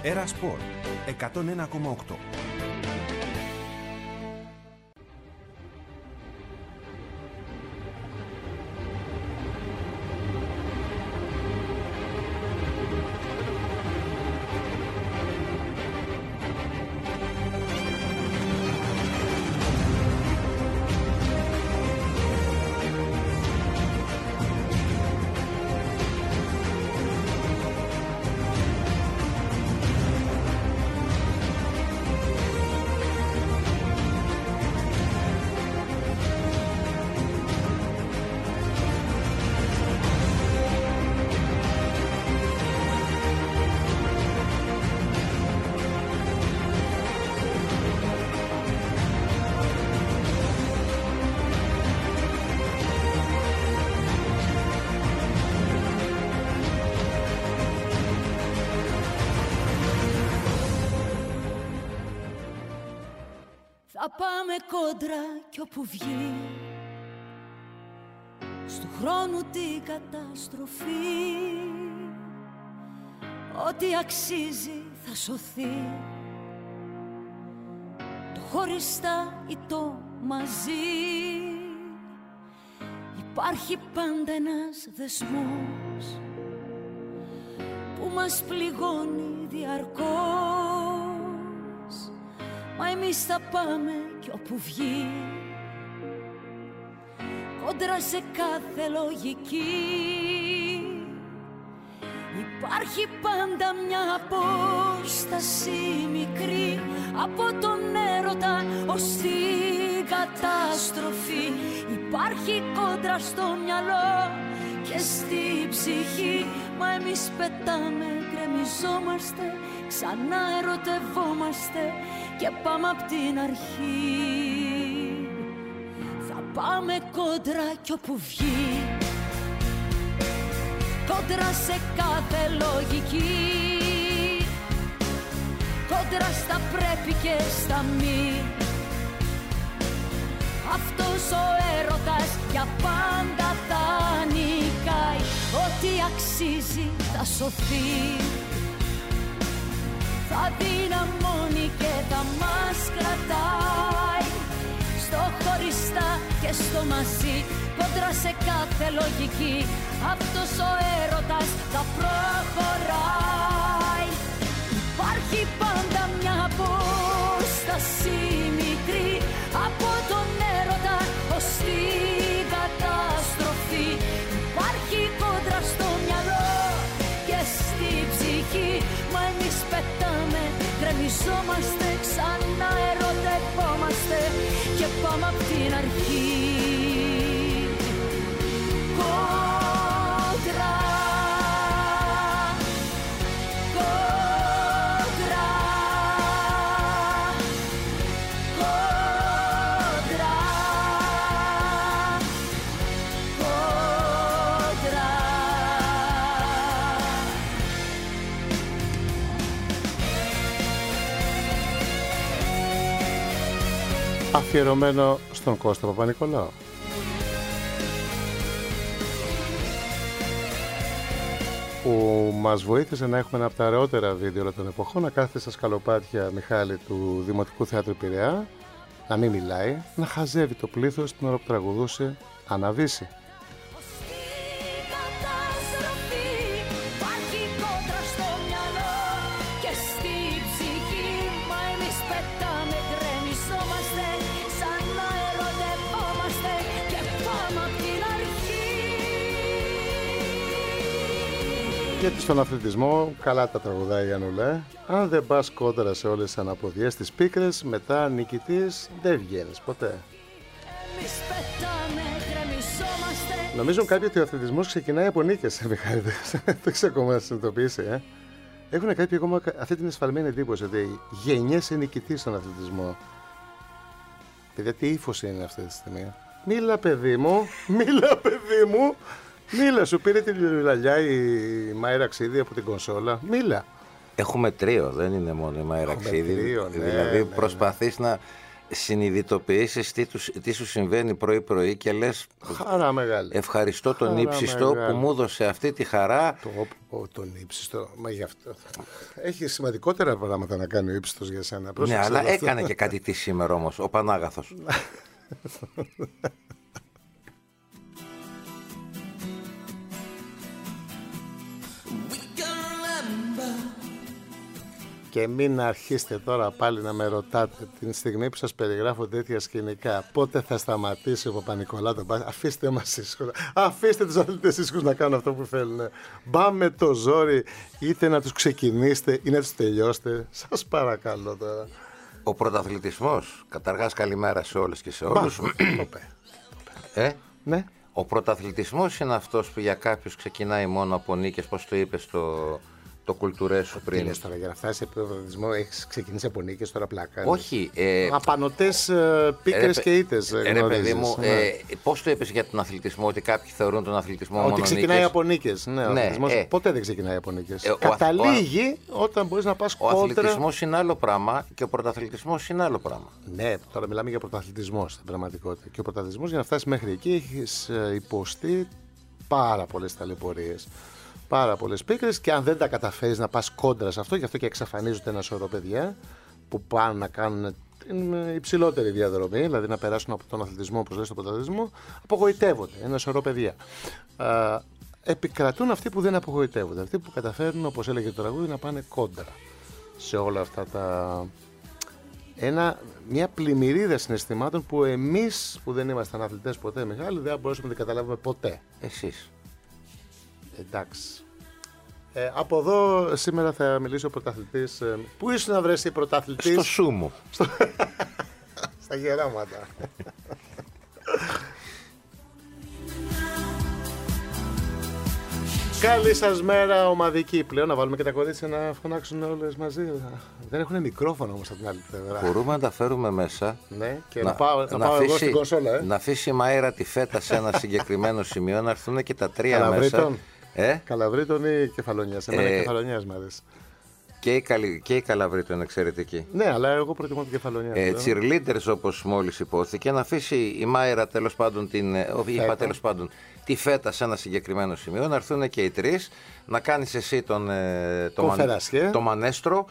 Έρα Σπορ 101,8. Θα πάμε κόντρα κι όπου βγει στου χρόνου την καταστροφή. Ό,τι αξίζει θα σωθεί, το χωριστά ή το μαζί. Υπάρχει πάντα ένας δεσμός που μας πληγώνει διαρκώς. Μα εμείς θα πάμε κι όπου βγει, κόντρα σε κάθε λογική. Υπάρχει πάντα μια απόσταση μικρή από τον έρωτα ως την καταστροφή. Υπάρχει κόντρα στο μυαλό και στη ψυχή. Μα εμείς πετάμε, γκρεμιζόμαστε, ξανά ερωτευόμαστε και πάμε απ' την αρχή. Θα πάμε κόντρα κι όπου βγει, κόντρα σε κάθε λογική, κόντρα στα πρέπει και στα μη. Αυτός ο έρωτας για πάντα θα νικάει. Ό,τι αξίζει θα σωθεί, θα δυναμώνει και θα μας κρατάει. Στο χωριστά και στο μαζί, κόντρα σε κάθε λογική. Αυτός ο έρωτας θα προχωράει. Υπάρχει πάντα μια απόσταση μικρή από τον έρωτα ως την καταστροφή. Υπάρχει κόντρα στο μυαλό και στη ψυχή. Μα εμείς πετάμε, γκρεμιζόμαστε, ξανά ερωτευόμαστε και πάμε απ' την αρχή. Κόντρα, κόντρα, κόντρα, κόντρα. Αφιερωμένο στον Κώστα Παπα-Νικολάου. Που μας βοήθησε να έχουμε ένα από τα ωραιότερα βίντεο όλων των εποχών, να κάθεται στα σκαλοπάτια Μιχάλη του Δημοτικού Θεάτρου Πειραιά, να μην μιλάει, να χαζεύει το πλήθος την ώρα που τραγουδούσε «Αναβήσει». Γιατί στον αθλητισμό καλά τα τραγουδάει η Ανουλέ. Αν δεν πας κόντρα σε όλες τις αναποδιές, τις πίκρες, μετά νικητής δεν βγαίνεις ποτέ. Νομίζω κάποιοι ότι ο αθλητισμός ξεκινάει από νίκες, Μιχάλη. Δεν ξέρω ακόμα να συνειδητοποιήσει. Έχουν κάποιοι ακόμα αυτή την εσφαλμένη εντύπωση ότι γεννιέσαι νικητής στον αθλητισμό. Παιδιά, τι ύφος είναι αυτή τη στιγμή. Μίλα, παιδί μου, μίλα, παιδί μου. Μίλα, σου πήρε τη λουλαλιά η Μάη Ξίδη από την κονσόλα. Μίλα. Έχουμε τρίο, δεν είναι μόνο η Μάη Ξίδη. Δηλαδή προσπαθείς συνειδητοποιήσεις τι σου συμβαίνει πρωί-πρωί και λες χαρά μεγάλη. Ευχαριστώ τον ύψιστο που μου έδωσε αυτή τη χαρά. Τον ύψιστο, μα γι' αυτό. Έχει σημαντικότερα πράγματα να κάνει ο ύψιστος για σένα. Ναι, αλλά έκανε και κάτι τι σήμερα όμως, ο Πανάγαθος. Και μην αρχίσετε τώρα πάλι να με ρωτάτε την στιγμή που σας περιγράφω τέτοια σκηνικά πότε θα σταματήσει ο Παπα-Νικολάου τον μπάσκετ. Αφήστε μας ήσυχους. Αφήστε τους αθλητές ήσυχους να κάνουν αυτό που θέλουν. Μπάμε το ζόρι, είτε να τους ξεκινήσετε ή να τους τελειώσετε. Σας παρακαλώ τώρα. Ο πρωταθλητισμός, καταρχάς καλημέρα σε όλες και σε όλους. Ναι. Ο πρωταθλητισμός είναι αυτός που για κάποιους ξεκινάει μόνο από νίκες, πώς το είπες το κουλτουρέσου πριν. Τι λες τώρα, για να φτάσεις σε πρωταθλητισμό έχεις ξεκινήσει από νίκες, τώρα πλάκα. Όχι. Απανωτές πίκρες και ήττες. Ρε παιδί μου, πώς το είπες για τον αθλητισμό, ότι κάποιοι θεωρούν τον αθλητισμό μόνο νίκες. Ότι ξεκινάει από νίκες. Ναι, ο αθλητισμός ποτέ δεν ξεκινάει από νίκες. Καταλήγει όταν μπορείς να πας κόντρα. Ο αθλητισμός είναι άλλο πράγμα και ο πρωταθλητισμός είναι άλλο πράγμα. Ναι, τώρα μιλάμε για πρωταθλητισμό στην πραγματικότητα. Και ο πρωταθλητισμός για να φτάσεις μέχρι εκεί έχεις υποστεί πάρα πολλές ταλαιπωρίες. Πάρα πολλές πίκρες και αν δεν τα καταφέρεις να πας κόντρα σε αυτό, γι' αυτό και εξαφανίζονται ένα σωρό παιδιά που πάνε να κάνουν την υψηλότερη διαδρομή, δηλαδή να περάσουν από τον αθλητισμό όπως λέει στον πρωταθλητισμό, απογοητεύονται ένα σωρό παιδιά. Επικρατούν αυτοί που δεν απογοητεύονται, αυτοί που καταφέρνουν, όπως έλεγε το τραγούδι, να πάνε κόντρα σε όλα αυτά τα... μια πλημμυρίδα συναισθημάτων που εμείς που δεν ήμασταν αθλητές ποτέ μεγάλοι δεν μπορούσαμε να την καταλάβουμε ποτέ. Εσείς. Εντάξει. Από εδώ σήμερα θα μιλήσει ο πρωταθλητής. Πού ήσουν να βρέσει πρωταθλητής? Στο σούμο. Στα γεράματα. Καλή σας μέρα ομαδική. Πλέον να βάλουμε και τα κορίτσια να φωνάξουν όλες μαζί. Δεν έχουν μικρόφωνο όμως από την άλλη πλευρά. Μπορούμε να τα φέρουμε μέσα. Ναι, και να πάω εγώ στην κονσόλα. Να αφήσει η Μαΐρα τη φέτα σε ένα συγκεκριμένο σημείο, να έρθουν και τα τρία μέσα. Καλαβρίτων ή Κεφαλονιάς? Εμένα Κεφαλονιάς μ' αρέσει. Και η Καλαβρίτων είναι εξαιρετική. Ναι, αλλά εγώ προτιμώ την Κεφαλονιά. Cheerleaders, όπως μόλις υπόθηκε, να αφήσει η Μάιρα τέλος πάντων τη φέτα σε ένα συγκεκριμένο σημείο, να έρθουν και οι τρεις, να κάνεις εσύ το μανέστρο.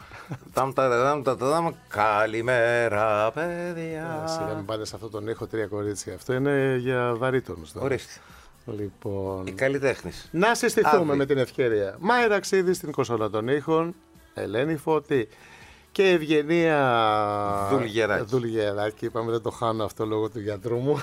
Καλημέρα, παιδιά. Σιγά μην πάτε σε αυτόν τον ήχο τρία κορίτσια. Αυτό είναι για βαρύτονους. Ορίστε. Λοιπόν, οι καλλιτέχνες. Να συστηθούμε με την ευκαιρία. Μάιρα Ξίδη στην κονσόλα των ήχων, Ελένη Φώτη και Ευγενία Δουλγεράκη. Είπαμε δεν το χάνω αυτό λόγω του γιατρού μου.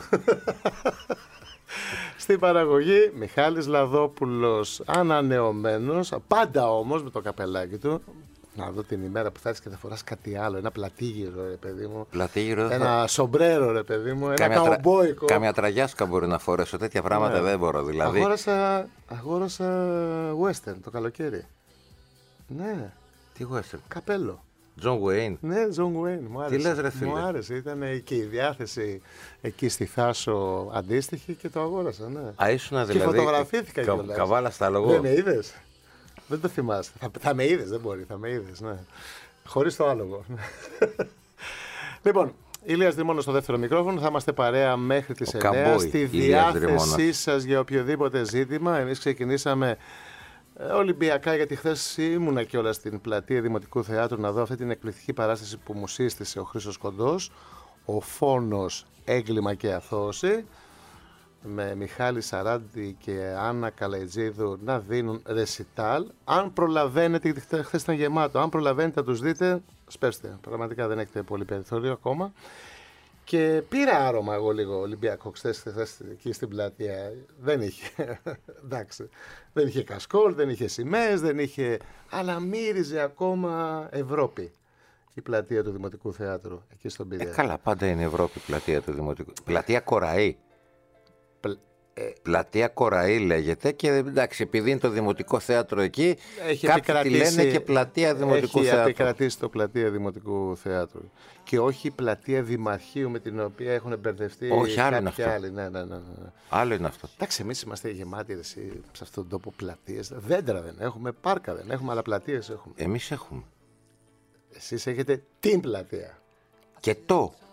Στην παραγωγή Μιχάλης Λαδόπουλος, ανανεωμένος, πάντα όμως με το καπελάκι του. Να δω την ημέρα που θα έρθεις και θα φοράς κάτι άλλο. Ένα πλατήγυρο, ρε παιδί μου. Πλατήγυρο. Ένα σομπρέρο, ρε παιδί μου. Ένα καουμπόικο. Κάμια τραγιάσκα μπορεί να φορέσω. Τέτοια πράγματα δεν μπορώ δηλαδή. Αγόρασα western το καλοκαίρι. Ναι. Τι western? Καπέλο. John Wayne. Ναι, John Wayne. Μου άρεσε. Τι λες, ρε φίλε? Μου άρεσε. Ήταν και η διάθεση εκεί στη Θάσο αντίστοιχη και το αγόρασα. Ναι. Ήσουν δηλαδή. Και φωτογραφήθηκα κιόλας. Καβάλα στα λόγω. Δεν με είδες? Δεν το θυμάσαι. Θα με είδες, δεν μπορεί. Θα με είδες, ναι. Χωρίς το άλογο. Λοιπόν, Ηλίας Δρυμώνος στο δεύτερο μικρόφωνο. Θα είμαστε παρέα μέχρι τις 9. Στη διάθεσή σας για οποιοδήποτε ζήτημα. Εμείς ξεκινήσαμε Ολυμπιακά, γιατί χθες ήμουνα κιόλας στην πλατεία Δημοτικού Θεάτρου να δω αυτή την εκπληκτική παράσταση που μου σύστησε ο Χρήστος Κοντός. Ο φόνος, έγκλημα και αθώωση. Με Μιχάλη Σαράντη και Άννα Καλαϊτζίδου να δίνουν ρεσιτάλ. Αν προλαβαίνετε, γιατί χθες ήταν γεμάτο, αν προλαβαίνετε να τους δείτε, σπέστε. Πραγματικά δεν έχετε πολύ περιθώριο ακόμα. Και πήρα άρωμα εγώ λίγο Ολυμπιακό χθες εκεί στην πλατεία. Δεν είχε, εντάξει, δεν είχε κασκόλ, δεν είχε σημαίες, δεν είχε, αλλά μύριζε ακόμα Ευρώπη. Η πλατεία του Δημοτικού Θεάτρου, εκεί στον Πειραιά. Καλά, πάντα είναι Ευρώπη η πλατεία του Δημοτικού. Πλατεία Κοραή. Πλατεία Κοραή λέγεται και εντάξει, επειδή είναι το Δημοτικό Θέατρο εκεί, κάποιοι τη λένε και πλατεία Δημοτικού Θέατρου. Έχει επικρατήσει το πλατεία Δημοτικού Θέατρου. Και όχι η πλατεία Δημαρχείου με την οποία έχουν μπερδευτεί κάποιοι άλλοι. Ναι. Άλλο είναι αυτό. Εντάξει, εμείς είμαστε γεμάτοι σε αυτόν τον τόπο πλατείες. Δέντρα δεν έχουμε, πάρκα δεν έχουμε, αλλά πλατείες έχουμε. Εμείς έχουμε. Εσείς έχετε την πλατεία. Και το.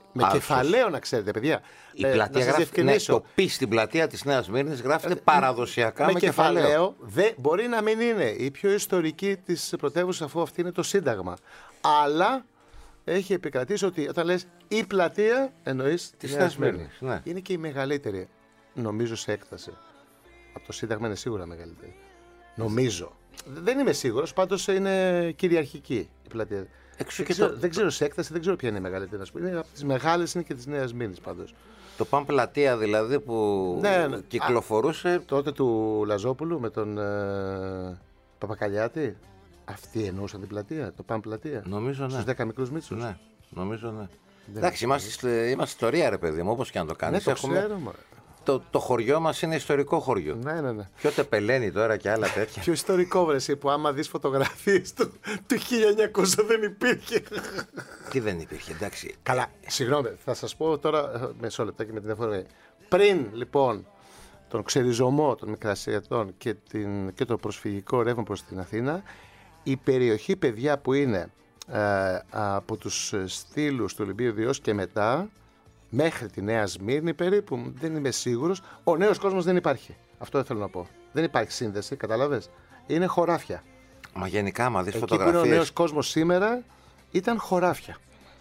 Με κεφαλαίο, να ξέρετε, παιδιά. Η πλατεία γράφει, ναι, το πι στην πλατεία της Νέας Σμύρνης γράφεται παραδοσιακά με κεφαλαίο. Μπορεί να μην είναι η πιο ιστορική της πρωτεύουσας, αφού αυτή είναι το Σύνταγμα. Αλλά έχει επικρατήσει ότι όταν λες η πλατεία, εννοείς τη Νέα Σμύρνη. Ναι. Είναι και η μεγαλύτερη, νομίζω, σε έκταση. Από το Σύνταγμα είναι σίγουρα μεγαλύτερη. Νομίζω. Δεν είμαι σίγουρος, πάντως είναι κυριαρχική η πλατεία. Δεν ξέρω σε έκταση, δεν ξέρω ποια είναι η μεγαλύτερη. Είναι από τις μεγάλες, είναι και της Νέας Σμύρνης πάντως. Το Παν Πλατεία δηλαδή που κυκλοφορούσε. Τότε του Λαζόπουλου με τον Παπακαλιάτη. Αυτοί εννοούσαν την πλατεία, το Παν Πλατεία. Νομίζω ναι. Στους 10 μικρούς μίτσους. Ναι, νομίζω ναι. Εντάξει, είμαστε ιστορία, ρε παιδί μου, όπως και αν το κάνεις. Ναι, το ξέρω, το χωριό μας είναι ιστορικό χωριό. Ναι. Ποιο τεπελένει τώρα και άλλα τέτοια. Πιο ιστορικό, βρεσί, που άμα δεις φωτογραφίες του 1900 δεν υπήρχε. Τι δεν υπήρχε, εντάξει. Καλά, συγγνώμη, θα σας πω τώρα μισό λεπτάκι με την εφορία. Πριν λοιπόν τον ξεριζωμό των μικρασιατών και το προσφυγικό ρεύμα προς την Αθήνα, η περιοχή, παιδιά, που είναι από τους στήλους του Ολυμπίου Διός και μετά, μέχρι τη Νέα Σμύρνη περίπου, δεν είμαι σίγουρος, ο νέος κόσμος δεν υπάρχει. Αυτό θέλω να πω. Δεν υπάρχει σύνδεση, κατάλαβες. Είναι χωράφια. Μα γενικά, άμα δεις φωτογραφίες. Εκεί που είναι ο νέος κόσμος σήμερα, ήταν χωράφια.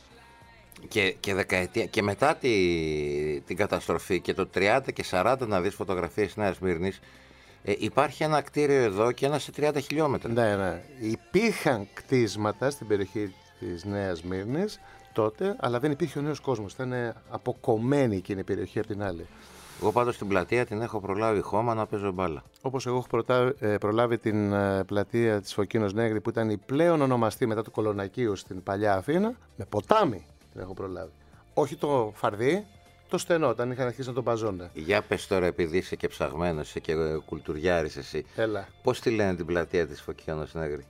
Και δεκαετία, και μετά την καταστροφή και το 30 και 40 να δεις φωτογραφίες της Νέας Σμύρνης, υπάρχει ένα κτίριο εδώ και ένα σε 30 χιλιόμετρα. Ναι. Υπήρχαν κτίσματα στην περιοχή της Νέας Σμύρνης τότε, αλλά δεν υπήρχε ο νέος κόσμος. Ήταν αποκομμένη εκείνη η περιοχή από την άλλη. Εγώ πάντως την πλατεία την έχω προλάβει χώμα να παίζω μπάλα. Όπως εγώ έχω προλάβει την πλατεία της Φωκίνος Νέγρη, που ήταν η πλέον ονομαστή μετά του Κολονακίου στην παλιά Αθήνα, με ποτάμι την έχω προλάβει. Όχι το φαρδί, το στενό, όταν είχαν αρχίσει να τον παζώνε. Για πες τώρα, επειδή είσαι και ψαγμένος, είσαι και κουλτουριάρης εσύ. Έλα. Πώς τη λένε την πλατεία της Φωκίνος Νέγρη?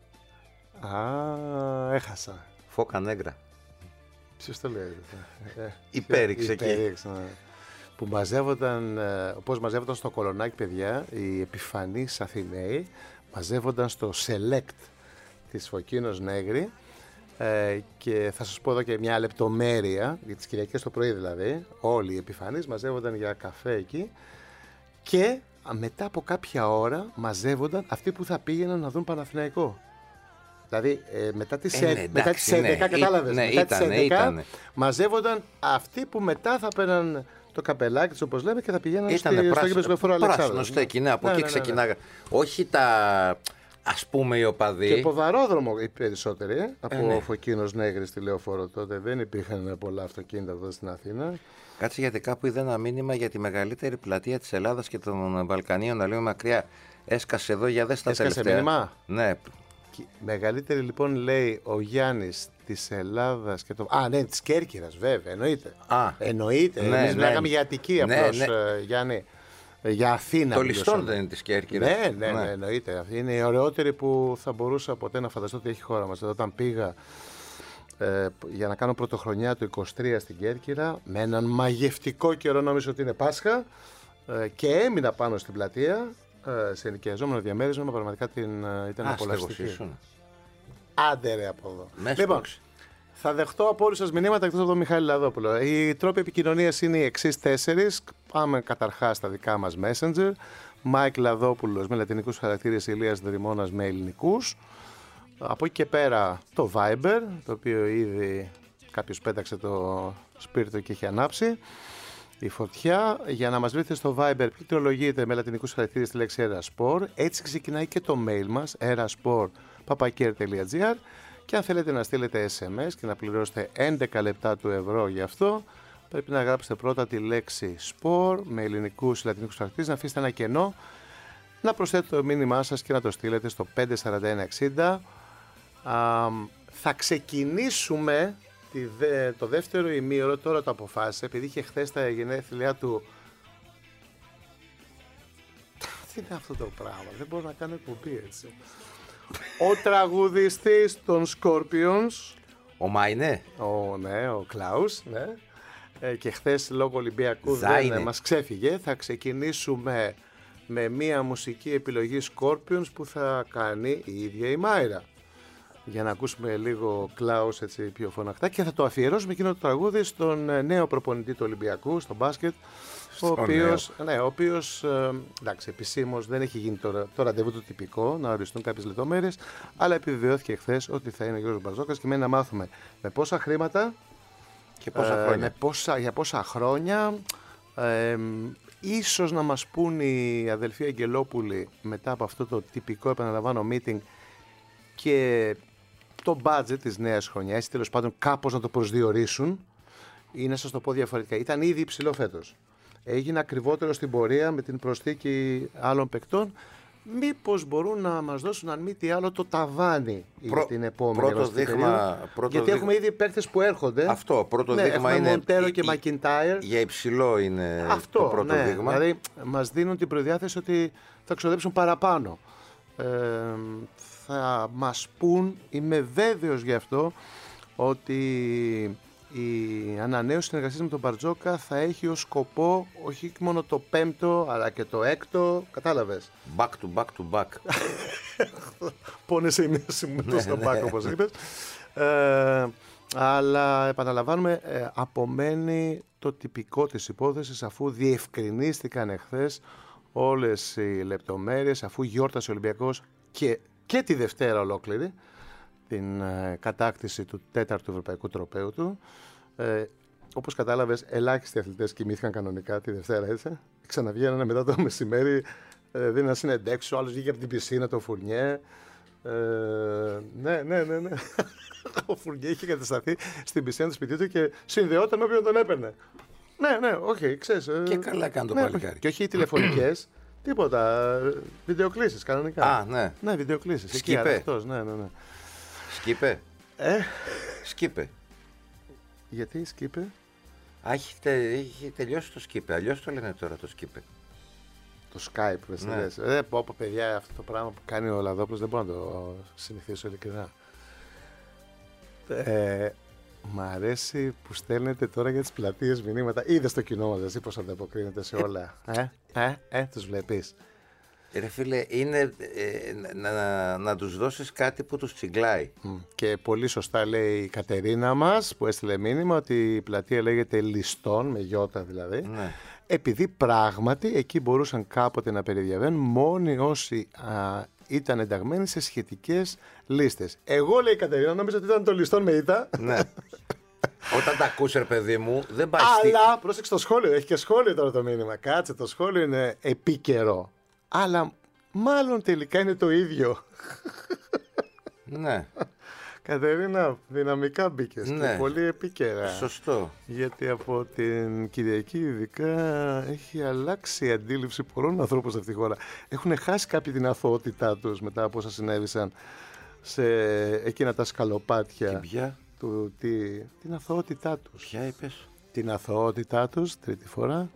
Έχασα. Φώκα Νέγκρα. Ποιος το λέει? Υπέριξε εκεί. Που μαζεύονταν, όπως μαζεύονταν στο Κολονάκι, παιδιά, οι επιφανείς Αθηναίοι μαζεύονταν στο Select της Φωκίνος Νέγρη, και θα σας πω εδώ και μια λεπτομέρεια, για τις Κυριακές το πρωί δηλαδή, όλοι οι επιφανείς μαζεύονταν για καφέ εκεί, και μετά από κάποια ώρα μαζεύονταν αυτοί που θα πήγαιναν να δουν Παναθηναϊκό. Δηλαδή μετά τις 11, κατάλαβες, μετά τις 11 μαζεύονταν αυτοί που μετά θα παίρναν το καπελάκι τους, όπως λέμε, και θα πηγαίναν στο γήπεδο του Λεωφόρου Αλεξάνδρου. Πράσινο στέκι, ναι, από εκεί ξεκινάγα. Όχι τα, ας πούμε, οι οπαδοί. Και ποδαρόδρομο οι περισσότεροι, από Φωκίνος Νέγρη στη Λεωφόρο τότε. Δεν υπήρχαν πολλά αυτοκίνητα εδώ στην Αθήνα. Κάτσε, γιατί κάπου είδα ένα μήνυμα για τη μεγαλύτερη πλατεία της Ελλάδας και των Βαλκανίων, να λέω μακριά. Έσκασε εδώ, για δες τα τελευταία. Έσκασε μήνυμα. Ναι. Μεγαλύτερη λοιπόν, λέει ο Γιάννης, της Ελλάδας και ναι, της Κέρκυρας, βέβαια, εννοείται. Εννοείται. Ναι, εμείς μιλάγαμε για Αττική, απλώς, Γιάννη. Για Αθήνα. Το Λιστόν δεν είναι της Κέρκυρας. Ναι, εννοείται. Είναι η ωραιότερη που θα μπορούσα ποτέ να φανταστώ ότι έχει χώρα μας. Όταν πήγα για να κάνω πρωτοχρονιά του 23 στην Κέρκυρα, με έναν μαγευτικό καιρό, νομίζω ότι είναι Πάσχα, και έμεινα πάνω στην πλατεία, σε ενοικιαζόμενο διαμέρισμα, πραγματικά ήταν απολαυστική. Άντε ρε από εδώ. Λοιπόν, θα δεχτώ από όλους σας μηνύματα εκτός από τον Μιχάλη Λαδόπουλο. Οι τρόποι επικοινωνίας είναι οι εξής 4. Πάμε καταρχάς στα δικά μας Messenger. Μάικ Λαδόπουλος με λατινικούς χαρακτήρες, Ηλίας Δρυμώνας με ελληνικούς. Από εκεί και πέρα το Viber, το οποίο ήδη κάποιος πέταξε το σπίρτο και έχει ανάψει η φωτιά. Για να μας βρείτε στο Viber, πληκτρολογείτε με λατινικούς χαρακτήρες τη λέξη Eraspor. Έτσι ξεκινάει και το mail μας, eraspor@papaker.gr. Και αν θέλετε να στείλετε SMS και να πληρώσετε 11 λεπτά του ευρώ γι' αυτό, πρέπει να γράψετε πρώτα τη λέξη sport με ελληνικούς ή λατινικούς χαρακτήρες, να αφήσετε ένα κενό, να προσθέτετε το μήνυμά σας και να το στείλετε στο 54160. Θα ξεκινήσουμε το δεύτερο ημίωρο, τώρα το αποφάσισε, επειδή είχε χθες τα γενέθλιά του. Τι είναι αυτό το πράγμα, δεν μπορώ να κάνω εκπομπή έτσι. Ο τραγουδιστής των Scorpions. Ο Μάινε. Ο Κλάους, ναι. Και χθες λόγω Ολυμπιακού δεν μας ξέφυγε. Θα ξεκινήσουμε με μία μουσική επιλογή Scorpions που θα κάνει η ίδια η Μάιρα. για να ακούσουμε λίγο Κλάους έτσι πιο φωναχτά και θα το αφιερώσουμε εκείνο το τραγούδι στον νέο προπονητή του Ολυμπιακού, στο μπάσκετ, ο οποίος εντάξει, επισήμως δεν έχει γίνει το ραντεβού του τυπικό, να οριστούν κάποιες λεπτομέρειες, αλλά επιβεβαιώθηκε χθες ότι θα είναι ο Γιώργος Μπαρτζόκας και μένει να μάθουμε με πόσα χρήματα και πόσα χρόνια. Για πόσα χρόνια. Ίσως να μας πούν οι αδελφοί Αγγελόπουλοι μετά από αυτό το τυπικό, επαναλαμβάνω, meeting και το budget της νέας χρονιάς, ή τέλος πάντων κάπως να το προσδιορίσουν, ή να σας το πω διαφορετικά. Ήταν ήδη υψηλό φέτος. Έγινε ακριβότερο στην πορεία με την προσθήκη άλλων παικτών. Μήπως μπορούν να μας δώσουν, αν μη τι άλλο, το ταβάνι για την επόμενη γιατί έχουμε ήδη παίκτες που έρχονται. Αυτό, πρώτο δείγμα είναι. Μοντέρο και Μακιντάιρ. Για υψηλό είναι αυτό, το πρώτο δείγμα. Δηλαδή μας δίνουν την προδιάθεση ότι θα ξοδέψουν παραπάνω. Θα μας πούν, είμαι βέβαιος γι' αυτό, ότι η ανανέωση συνεργασίας με τον Μπαρτζόκα θα έχει ως σκοπό όχι μόνο το 5ο αλλά και το 6ο, κατάλαβες. Back to back to back. Πόνεσαι η μέση μου τόσο back όπως είπες. Αλλά επαναλαμβάνουμε, απομένει το τυπικό της υπόθεσης, αφού διευκρινίστηκαν εχθές όλες οι λεπτομέρειες, αφού γιόρτασε ο Ολυμπιακός και τη Δευτέρα ολόκληρη την κατάκτηση του 4ου ευρωπαϊκού τροπαίου του. Όπως κατάλαβες, ελάχιστοι αθλητές κοιμήθηκαν κανονικά τη Δευτέρα, έτσι. Ξαναβγαίνανε μετά το μεσημέρι, δίναν συνεντέξεις, ο άλλος βγήκε από την πισίνα, το Φουρνιέ. Ναι. Ο Φουρνιέ είχε κατασταθεί στην πισίνα του σπιτιού του και συνδεόταν με όποιον τον έπαιρνε. Ναι, όχι, ξέρεις. Και καλά έκανε το παλικάρι. Και όχι οι τηλεφωνικές, τίποτα. Βιντεοκλήσεις κανονικά. Α, ναι. Ναι, βιντεοκλήσεις. Σκύπε. Ναι. Σκύπε. Σκύπε. Γιατί σκύπε? Έχει τελειώσει το σκύπε. Αλλιώς το λένε τώρα το σκύπε. Το Skype, ναι. Πω παιδιά, αυτό το πράγμα που κάνει ο Λαδόπουλος δεν μπορώ να το συνηθίσω ειλικρινά. Μ' αρέσει που στέλνετε τώρα για τις πλατείες μηνύματα. Είδες το κοινό μας, εσύ πώς ανταποκρίνεται σε όλα. Τους βλέπεις. Ρε φίλε, είναι να τους δώσεις κάτι που τους τσιγκλάει. Και πολύ σωστά λέει η Κατερίνα μας που έστειλε μήνυμα ότι η πλατεία λέγεται Λιστών, με γιώτα δηλαδή. Ναι. Επειδή πράγματι εκεί μπορούσαν κάποτε να περιδιαβαίνουν μόνοι όσοι ήταν ενταγμένοι σε σχετικές λίστες. Εγώ, λέει η Κατερίνα, νόμιζα ότι ήταν το Λιστών με ήττα. Ναι. Όταν τα ακούς, ρε παιδί μου, δεν πάει. Αλλά πρόσεξε το σχόλιο, έχει και σχόλιο τώρα το μήνυμα. Κάτσε, το σχόλιο είναι επίκαιρο. Αλλά μάλλον τελικά είναι το ίδιο. Ναι. Κατερίνα, δυναμικά μπήκες. Ναι. Και πολύ επίκαιρα. Σωστό. Γιατί από την Κυριακή ειδικά έχει αλλάξει η αντίληψη πολλών ανθρώπων σε αυτή τη χώρα. Έχουν χάσει κάποιοι την αθωότητά τους μετά από όσα συνέβησαν σε εκείνα τα σκαλοπάτια. Την αθωότητά τους. Ποια είπες? Την αθωότητά τους, τρίτη φορά.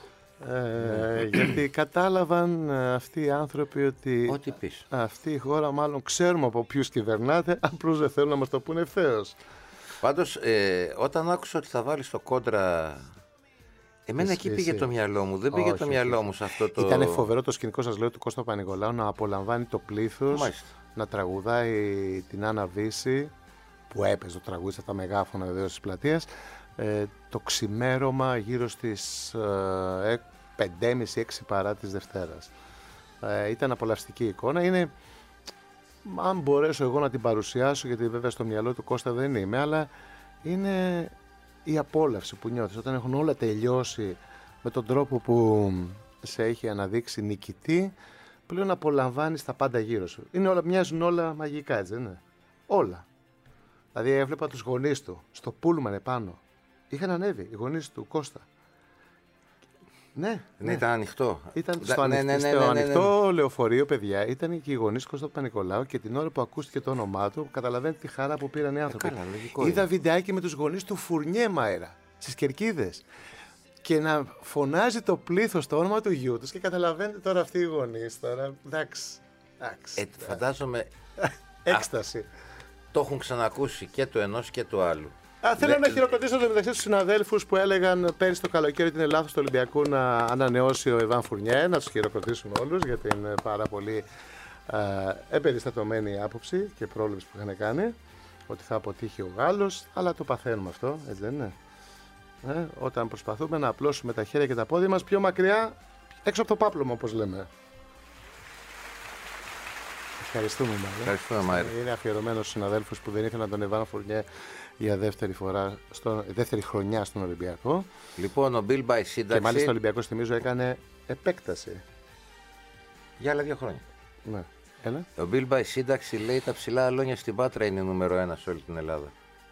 Γιατί κατάλαβαν αυτοί οι άνθρωποι ότι αυτή η χώρα μάλλον ξέρουμε από ποιους κυβερνάται, απλώς δεν θέλουν να μας το πούνε ευθέως. Πάντως όταν άκουσα ότι θα βάλεις το κόντρα, εμένα εκεί πήγε το μυαλό μου, δεν πήγε το μυαλό μου σε αυτό το... Ήταν φοβερό το σκηνικό, σας λέω, του Κώστα Παπα-Νικολάου να απολαμβάνει το πλήθος, να τραγουδάει την Άννα Βύση που έπαιζε το τραγούδι στα τα μεγάφωνα βεβαίως της πλατείας, το ξημέρωμα γύρω στις 5.30-6 παρά της Δευτέρας. Ήταν απολαυστική εικόνα. Είναι, αν μπορέσω εγώ να την παρουσιάσω, γιατί βέβαια στο μυαλό του Κώστα δεν είμαι, αλλά είναι η απόλαυση που νιώθεις όταν έχουν όλα τελειώσει με τον τρόπο που σε έχει αναδείξει νικητή, πλέον απολαμβάνεις τα πάντα γύρω σου. Μοιάζουν όλα μαγικά, έτσι δεν είναι? Όλα. Δηλαδή έβλεπα τους γονείς του στο πούλμαν επάνω. Είχαν ανέβει οι γονείς του Κώστα. Ναι. Ήταν ανοιχτό. Ήταν στο ανοιχτό λεωφορείο, παιδιά. Ήταν και οι γονείς Κώστα Παπα-Νικολάου και την ώρα που ακούστηκε το όνομά του, καταλαβαίνετε τη χαρά που πήραν οι άνθρωποι. Είδα βιντεάκι με τους γονείς του Φουρνιέ Μάιρα στις Κερκίδες. Και να φωνάζει το πλήθος το όνομα του γιού τους και καταλαβαίνετε τώρα αυτοί οι γονείς. Τώρα, εντάξει. Φαντάζομαι. Έκσταση. Το έχουν ξανακούσει και το ενός και το άλλου. Θέλω να χειροκροτήσω μεταξύ τους συναδέλφους που έλεγαν πέρυσι το καλοκαίρι ότι είναι λάθος του Ολυμπιακού να ανανεώσει ο Ιβάν Φουρνιέ. Να τους χειροκροτήσουμε όλους γιατί είναι πάρα πολύ Εμπεριστατωμένη άποψη και πρόληψη που είχαν κάνει ότι θα αποτύχει ο Γάλλος, αλλά το παθαίνουμε αυτό, έτσι δεν είναι? Όταν προσπαθούμε να απλώσουμε τα χέρια και τα πόδια μας πιο μακριά, έξω από το πάπλωμα, όπως λέμε. Ευχαριστούμε, Μάιρα. Είναι αφιερωμένο στους συναδέλφους που δεν ήθελαν τον Εβάν Φουρνιέ για δεύτερη χρονιά στον Ολυμπιακό. Λοιπόν, ο Μπιλ Μπάι σύνταξη. Και μάλιστα ο Ολυμπιακός, θυμίζω, έκανε επέκταση. Για άλλα 2 χρόνια. Ναι. Έλα. Ο Μπιλ Μπάι σύνταξη λέει τα ψηλά αλόνια στην Πάτρα είναι νούμερο 1 σε όλη την Ελλάδα.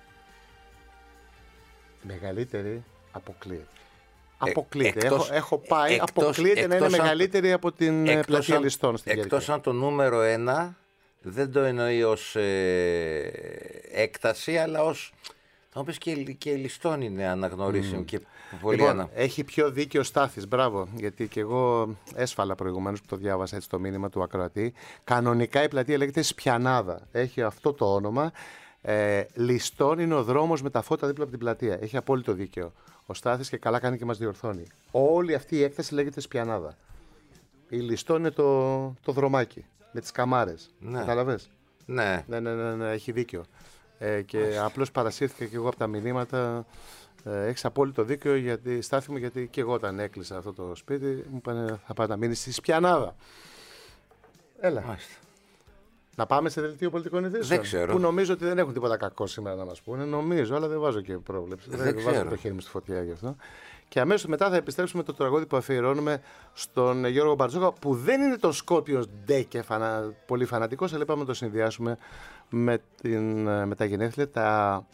Μεγαλύτερη αποκλείεται. Αποκλείεται. Έχω πάει. Αποκλείεται να είναι μεγαλύτερη από την πλατεία Ληστών στην Κέρκυρα. Εκτός αν το νούμερο 1 δεν το εννοεί ως έκταση, αλλά ως. Θα μου πεις και Ληστών είναι αναγνωρίσιμο και πολύ λοιπόν, έχει πιο δίκιο Στάθης, μπράβο, γιατί και εγώ έσφαλα προηγουμένως που το διάβασα έτσι το μήνυμα του ακροατή. Κανονικά η πλατεία λέγεται Σπιανάδα. Έχει αυτό το όνομα. Ληστών είναι ο δρόμος με τα φώτα δίπλα από την πλατεία. Έχει απόλυτο δίκιο ο Στάθης και καλά κάνει και μας διορθώνει. Όλη αυτή η έκταση λέγεται Σπιανάδα. Η Ληστών είναι το δρομάκι με τις καμάρες. Ναι. Κατάλαβες? Ναι, έχει δίκιο. Και απλώς παρασύρθηκα και εγώ από τα μηνύματα. Έχεις απόλυτο δίκιο, γιατί Στάθη μου, γιατί και εγώ όταν έκλεισα αυτό το σπίτι μου είπανε θα πάει να μείνει στη Σπιανάδα. Έλα. Μάλιστα. Να πάμε σε δελτίο πολιτικών ειδήσεων. Δεν ξέρω. Που νομίζω ότι δεν έχουν τίποτα κακό σήμερα να μας πούνε. Νομίζω, αλλά δεν βάζω και πρόβλεψη. Δεν βάζω το χέρι μου στη φωτιά γι' αυτό. Και αμέσως μετά θα επιστρέψουμε το τραγούδι που αφιερώνουμε στον Γιώργο Μπαρτζόκα, που δεν είναι τον Scorpions Day και πολύ φανατικός, αλλά είπαμε να το συνδυάσουμε με τα γενέθλια, τα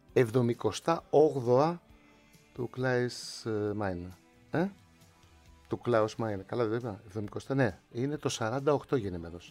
78 του Klaus Meine. Του Klaus Meine. Καλά δεν είπα? 70, ναι. Είναι το 48 γεννημένος.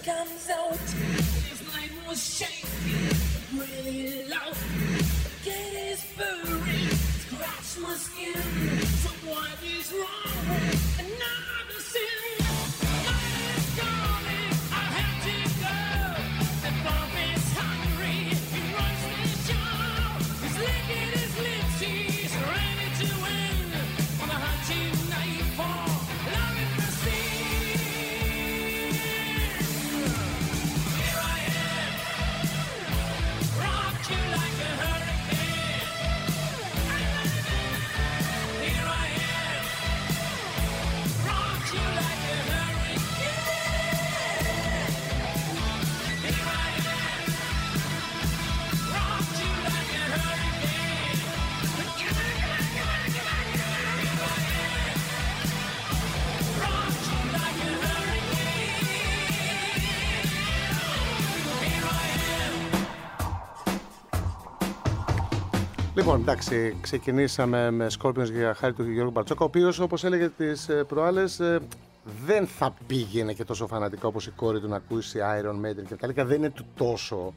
comes out. His name was shaking really loud. Get his furry, scratch my skin. So what is wrong? Another sin. Night is calling, I have to go. The Bob is hungry, he runs the show. He's licking his lips, he's ready to win. On a hunting night for love and mercy. Here I am, rock you like a hurricane. Here I am, rock you like a hurricane. Here I am, rock you like a hurricane. Here I am, rock you like a hurricane. Λοιπόν, εντάξει, ξεκινήσαμε με Scorpions για χάρη του Γιώργου Μπαρτσόκα, ο οποίος, όπως έλεγε τις προάλλες, δεν θα πήγαινε και τόσο φανατικά όπως η κόρη του να ακούσει Iron Maiden και τα λοιπά. Δεν είναι του τόσο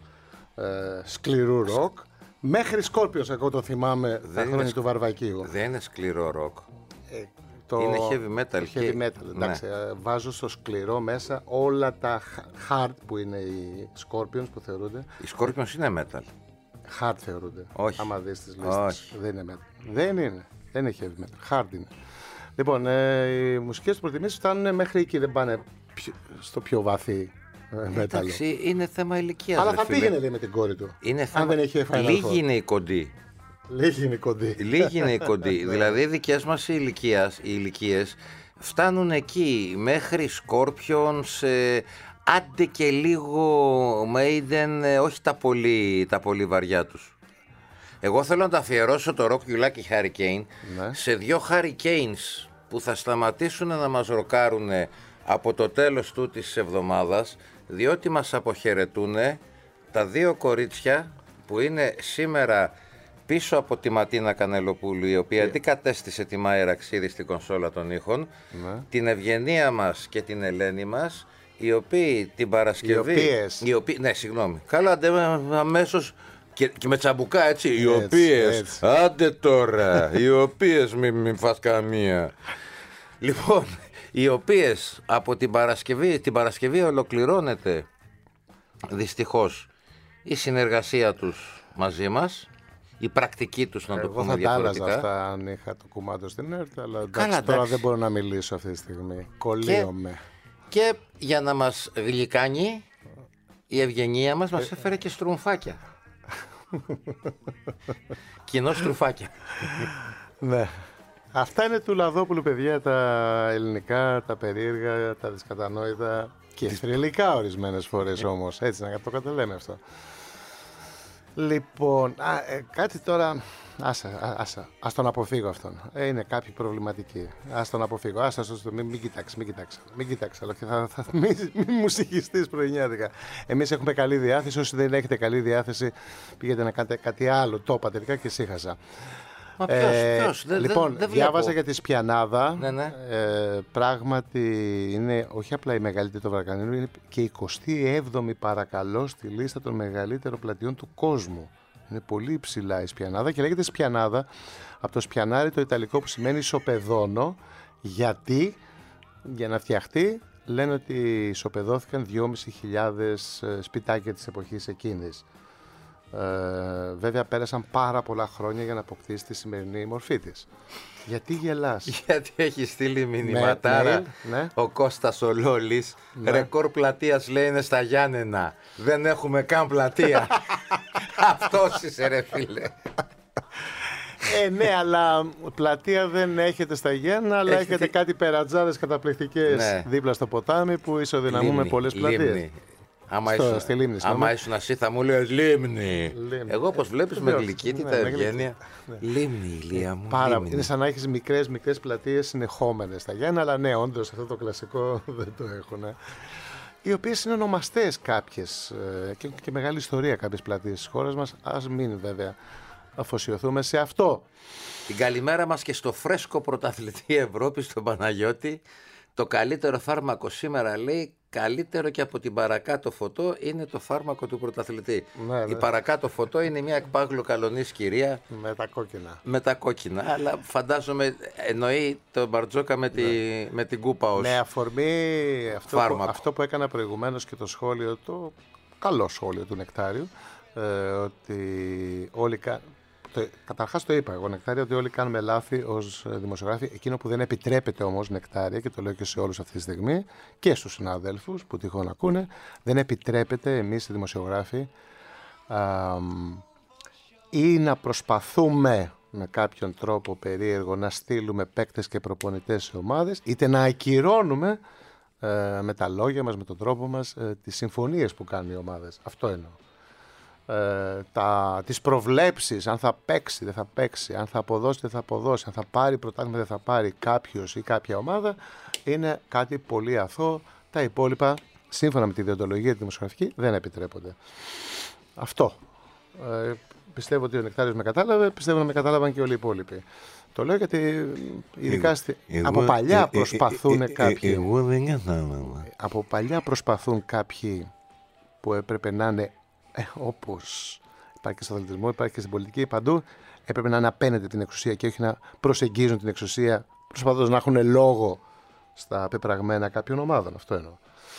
σκληρού ροκ. Μέχρι Scorpions, εγώ το θυμάμαι, τα χρόνια του Βαρβακίου. Δεν είναι σκληρό ροκ. Το... Είναι heavy metal. Heavy metal, εντάξει. Βάζω στο σκληρό μέσα όλα τα hard που είναι οι Scorpions που θεωρούνται. Οι Scorpions είναι metal. Hard θεωρούνται. Όχι. Άμα δεις τις λίστες. Δεν είναι metal. Δεν είναι heavy metal. Hard είναι. Λοιπόν, οι μουσικές προτιμήσεις φτάνουν μέχρι εκεί. Δεν πάνε στο πιο βαθύ metal. Εντάξει, είναι θέμα ηλικίας. Αλλά θα πήγαινε, λέει, με την κόρη του. Είναι θέμα... Αν δεν έχει Final Four. Λίγοι είναι οι κοντοί. Λίγοι είναι οι κοντοί. Λίγοι είναι οι κοντοί. Δηλαδή οι δικές μας οι ηλικίες φτάνουν εκεί μέχρι Scorpions, άντε και λίγο Maiden, όχι τα πολύ βαριά τους. Εγώ θέλω να τα αφιερώσω το Rock You Like a Hurricane σε δύο Hurricanes που θα σταματήσουν να μας ροκάρουν από το τέλος του της εβδομάδας, διότι μας αποχαιρετούν τα δύο κορίτσια που είναι σήμερα πίσω από τη Ματίνα Κανελοπούλου, η οποία αντικατέστησε τη Μάη Ραξίδη στην κονσόλα των ήχων, την Ευγενία μας και την Ελένη μας, οι οποίοι την Παρασκευή... Ναι, συγγνώμη. Καλά, αμέσως και με τσαμπουκά, έτσι. Οι οποίες... Άντε τώρα, οι οποίες μην φας καμία. Λοιπόν, οι οποίες από την Παρασκευή ολοκληρώνεται δυστυχώς η συνεργασία τους μαζί μας, η πρακτική τους, να το πούμε διαφορετικά. Εγώ θα τα άλλαζα αυτά αν είχα το κουμάντο στην ΕΡΤ, αλλά εντάξει, τώρα δεν μπορώ να μιλήσω αυτή τη στιγμή. Κολλείομαι. Και για να μας γλυκάνει, η Ευγενία μας έφερε και στρουμφάκια. Κοινό στρουφάκια. Ναι. Αυτά είναι του Λαδόπουλου, παιδιά, τα ελληνικά, τα περίεργα, τα δυσκατανόητα και θρυλικά ορισμένες φορές όμως. Έτσι να το καταλέμε αυτό. Λοιπόν, κάτι τώρα, ας τον αποφύγω αυτόν. Είναι κάποιοι προβληματικοί. Ας τον αποφύγω. Μην κοιτάξει. Αλλά και μην μου συγχυστείς πρωινιάτικα. Εμείς έχουμε καλή διάθεση. Όσοι δεν έχετε καλή διάθεση, πήγαινε να κάνετε κάτι άλλο. Το είπα τελικά και σύχασα. Μα ποιος, λοιπόν, διάβαζα για τη Σπιανάδα. Ναι. Πράγματι είναι όχι απλά η μεγαλύτερη των Βαλκανίων, είναι και η 27η παρακαλώ στη λίστα των μεγαλύτερων πλατιών του κόσμου. Είναι πολύ υψηλά η Σπιανάδα και λέγεται Σπιανάδα από το σπιανάρι το ιταλικό που σημαίνει ισοπεδώνω, γιατί για να φτιαχτεί λένε ότι ισοπεδώθηκαν 2.500 σπιτάκια της εποχής εκείνης. Βέβαια πέρασαν πάρα πολλά χρόνια για να αποκτήσει τη σημερινή μορφή της. Γιατί γελάς? Γιατί έχει στείλει μηνυματάρα ο Κώστας ο Λόλης. Ρεκόρ πλατείας λέει είναι στα Γιάννενα. Δεν έχουμε καν πλατεία. Αυτός είσαι ρε φίλε. Ναι, αλλά πλατεία δεν έχετε στα Γιάννενα, αλλά έχετε κάτι περατζάδες καταπληκτικές δίπλα στο ποτάμι που ισοδυναμούν με πολλές πλατείες. Άμα ήσουν εσύ θα μου λέει Λίμνη. Εγώ όπως βλέπεις με γλυκύτητα ευγένεια. Λίμνη, Ηλία μου. Είναι σαν να έχεις μικρές πλατείες συνεχόμενες στα Γιάννενα, αλλά ναι, όντως αυτό το κλασικό δεν το έχουν. Οι οποίες είναι ονομαστές κάποιες και μεγάλη ιστορία κάποιες πλατείες της χώρας μας. Ας μην βέβαια αφοσιωθούμε σε αυτό. Την καλημέρα μας και στο φρέσκο πρωταθλητή Ευρώπης, τον Παναγιώτη. Το καλύτερο φάρμακο σήμερα λέει καλύτερο και από την παρακάτω φωτό είναι το φάρμακο του πρωταθλητή. Ναι, η παρακάτω φωτό είναι μια εκπάγλου καλονής κυρία. Με τα κόκκινα. Αλλά φαντάζομαι εννοεί τον Μπαρτζόκα με την κούπα ως με αφορμή αυτό που έκανα προηγουμένως και το σχόλιο, το καλό σχόλιο του Νεκτάριου, ότι όλοι καταρχάς το είπα εγώ, Νεκτάρια, ότι όλοι κάνουμε λάθη ως δημοσιογράφοι. Εκείνο που δεν επιτρέπεται όμως, Νεκτάρια, και το λέω και σε όλους αυτή τη στιγμή και στους συναδέλφους που τυχόν ακούνε, δεν επιτρέπεται εμείς οι δημοσιογράφοι ή να προσπαθούμε με κάποιον τρόπο περίεργο να στείλουμε παίκτες και προπονητές σε ομάδες, είτε να ακυρώνουμε με τα λόγια μας, με τον τρόπο μας, τις συμφωνίες που κάνουν οι ομάδες. Αυτό εννοώ. Τις προβλέψεις, αν θα παίξει, δεν θα παίξει, αν θα αποδώσει, δεν θα αποδώσει, αν θα πάρει πρωτάθλημα, δεν θα πάρει κάποιος ή κάποια ομάδα, είναι κάτι πολύ αθώο. Τα υπόλοιπα, σύμφωνα με τη διοντολογία τη δημοσιογραφική, δεν επιτρέπονται. Αυτό. Πιστεύω ότι ο Νεκτάριος με κατάλαβε, πιστεύω να με κατάλαβαν και όλοι οι υπόλοιποι. Το λέω γιατί ειδικά από παλιά προσπαθούν κάποιοι. Εγώ δεν κατάλαβα. Από παλιά προσπαθούν κάποιοι που έπρεπε να είναι, όπως υπάρχει και στον αθλητισμό, υπάρχει και στην πολιτική, παντού έπρεπε να είναι απέναντι την εξουσία και όχι να προσεγγίζουν την εξουσία προσπαθώντας να έχουν λόγο στα πεπραγμένα κάποιων ομάδων. Αυτό εννοώ.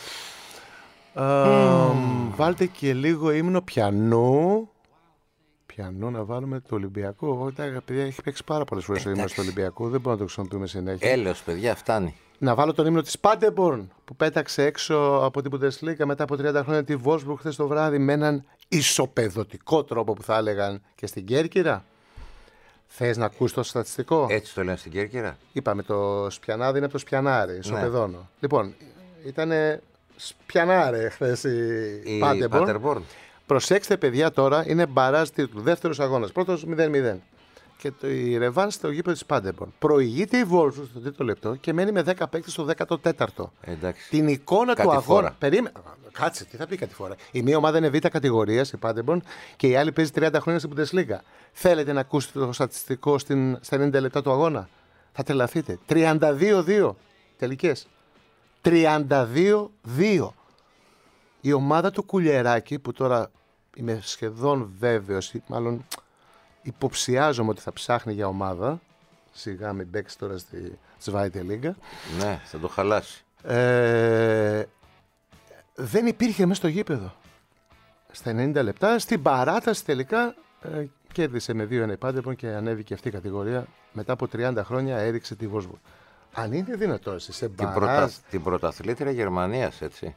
Βάλτε και λίγο ύμνο πιανού. Πιανού να βάλουμε το Ολυμπιακό. Παιδιά, έχει παίξει πάρα πολλές φορές ο ύμνος του Ολυμπιακού. Δεν μπορούμε να το χρησιμοποιούμε συνέχεια. Έλεος, παιδιά, φτάνει. Να βάλω τον ύμνο της Πάντεμπορν που πέταξε έξω από την Bundesliga μετά από 30 χρόνια τη Wolfsburg χθες το βράδυ με έναν ισοπεδωτικό τρόπο που θα έλεγαν και στην Κέρκυρα. Θες να ακούσει το στατιστικό? Έτσι το λένε στην Κέρκυρα. Είπαμε το Σπιανάδι είναι από το Σπιανάρι, ισοπεδώνω. Ναι. Λοιπόν, ήταν Σπιανάρε χθες η Πάντεμπορν. Προσέξτε, παιδιά, τώρα είναι μπαράζ τίτλου. Δεύτερος αγώνας. Πρώτος 0-0. Και η ρεβάν στο γήπεδο της Πάντεμπορν. Προηγείται η Wolfsburg στο τρίτο λεπτό και μένει με 10 παίκτες στο 14ο. Εντάξει. Την εικόνα του αγώνα. Κάτσε, τι θα πει κάτι φορά. Η μία ομάδα είναι β' κατηγορίας, η Πάντεμπορν, και η άλλη παίζει 30 χρόνια στην Bundesliga. Θέλετε να ακούσετε το στατιστικό στα 90 λεπτά του αγώνα? Θα τρελαθείτε. 32-2 τελικές. 32-2. Η ομάδα του Κουλιεράκη, που τώρα είμαι σχεδόν βέβαιος, μάλλον υποψιάζομαι ότι θα ψάχνει για ομάδα, σιγά μην παίξει τώρα στη Zweite Liga. Ναι, θα το χαλάσει. Δεν υπήρχε μέσα στο γήπεδο. Στα 90 λεπτά, στην παράταση τελικά κέρδισε με 2-1 η Πάντεμπορν και ανέβηκε αυτή η κατηγορία. Μετά από 30 χρόνια έριξε τη Wolfsburg. Αν είναι δυνατό εσύ σε μπαράζ... Την πρωταθλήτρια Γερμανίας, έτσι.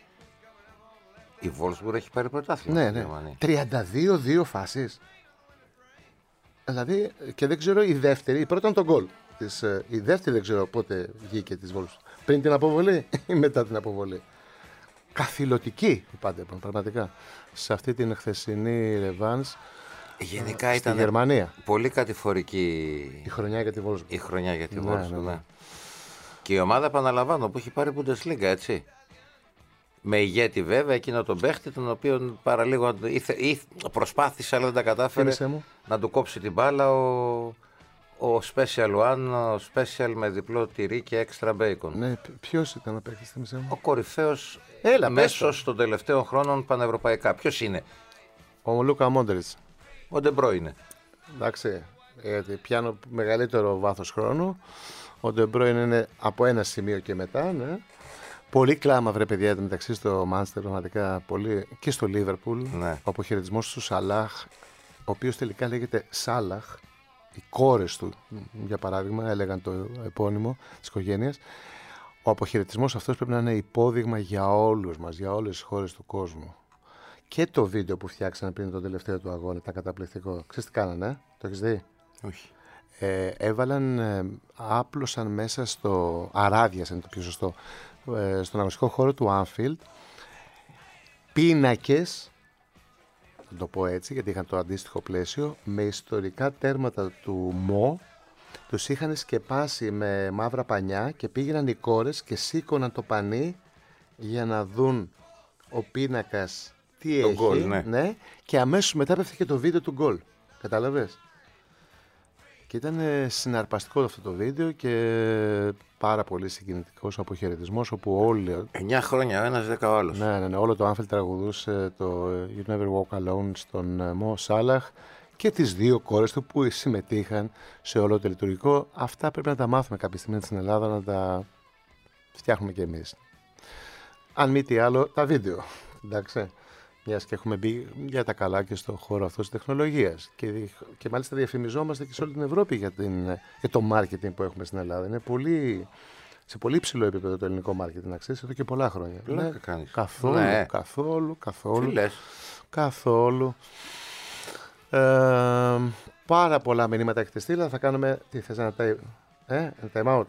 Η Wolfsburg έχει πάρει πρωτάθλημα. Ναι, ναι. 32-2 φάσεις. Δηλαδή, και δεν ξέρω η δεύτερη, η πρώτη ήταν το γκολ. Η δεύτερη δεν ξέρω πότε βγήκε της Wolfsburg. Πριν την αποβολή ή μετά την αποβολή. Καθηλωτική η Πάντεμπορν, πραγματικά. Σε αυτή την χθεσινή ρεβάνς. Γενικά στη Γερμανία. Πολύ κατηφορική η χρονιά για τη Wolfsburg. Η χρονιά για τη Wolfsburg, ναι. Και η ομάδα, επαναλαμβάνω, που έχει πάρει Bundesliga, έτσι. Με ηγέτη βέβαια εκείνο τον παίχτη, τον οποίο παραλίγο προσπάθησε αλλά δεν τα κατάφερε να του κόψει την μπάλα ο Special One, ο Special με διπλό τυρί και extra bacon. Ναι, ποιος ήταν ο παίχτης, θυμίσαι μου? Ο κορυφαίος μέσος των τελευταίων χρόνων πανευρωπαϊκά. Ποιος είναι? Ο Λούκα Μόντριτς. Ο Ντεμπρό είναι. Εντάξει, γιατί πιάνω μεγαλύτερο βάθος χρόνου. Ο Ντεμπρό είναι από ένα σημείο και μετά, ναι. Πολύ κλάμα, βρε παιδιά, μεταξύ στο Μάντσεστερ, πραγματικά πολύ, και στο Λίβερπουλ. Ναι. Ο αποχαιρετισμός του Σαλάχ, ο οποίος τελικά λέγεται Σάλαχ. Οι κόρες του, για παράδειγμα, έλεγαν το επώνυμο της οικογένειας. Ο αποχαιρετισμός αυτός πρέπει να είναι υπόδειγμα για όλους μας, για όλες τις χώρες του κόσμου. Και το βίντεο που φτιάξανε πριν τον τελευταίο του αγώνα, ήταν καταπληκτικό. Ξέρεις τι κάνανε, το έχεις δει? Όχι. Άπλωσαν μέσα στο, αράδιασαν το πιο σωστό, στον αγωνιστικό χώρο του Anfield πίνακες, θα το πω έτσι γιατί είχαν το αντίστοιχο πλαίσιο, με ιστορικά τέρματα του ΜΟ. Τους είχαν σκεπάσει με μαύρα πανιά και πήγαιναν οι κόρες και σήκωναν το πανί για να δουν ο πίνακας τι το έχει goal, ναι. Ναι, και αμέσως μετά πέφτει και το βίντεο του γκολ. Κατάλαβες? Και ήταν συναρπαστικό αυτό το βίντεο και πάρα πολύ συγκινητικός αποχαιρετισμός, όπου όλοι... 9 χρόνια ο ένας, 10 ο άλλος. Ναι, όλο το Anfield τραγουδούσε το You Never Walk Alone στον Μο Σάλαχ και τις δύο κόρες του που συμμετείχαν σε όλο το λειτουργικό. Αυτά πρέπει να τα μάθουμε κάποια στιγμή στην Ελλάδα, να τα φτιάχνουμε κι εμείς. Αν μη τι άλλο, τα βίντεο, εντάξει. Μιας και έχουμε μπει για τα καλά και στον χώρο αυτό της τεχνολογίας. Και μάλιστα διαφημιζόμαστε και σε όλη την Ευρώπη για το marketing που έχουμε στην Ελλάδα. Είναι σε πολύ υψηλό επίπεδο το ελληνικό marketing, να ξέρεις, εδώ και πολλά χρόνια. Καθόλου. Καθόλου. Πάρα πολλά μηνύματα έχετε στείλει. Θα κάνουμε. Τι θες, ένα time out?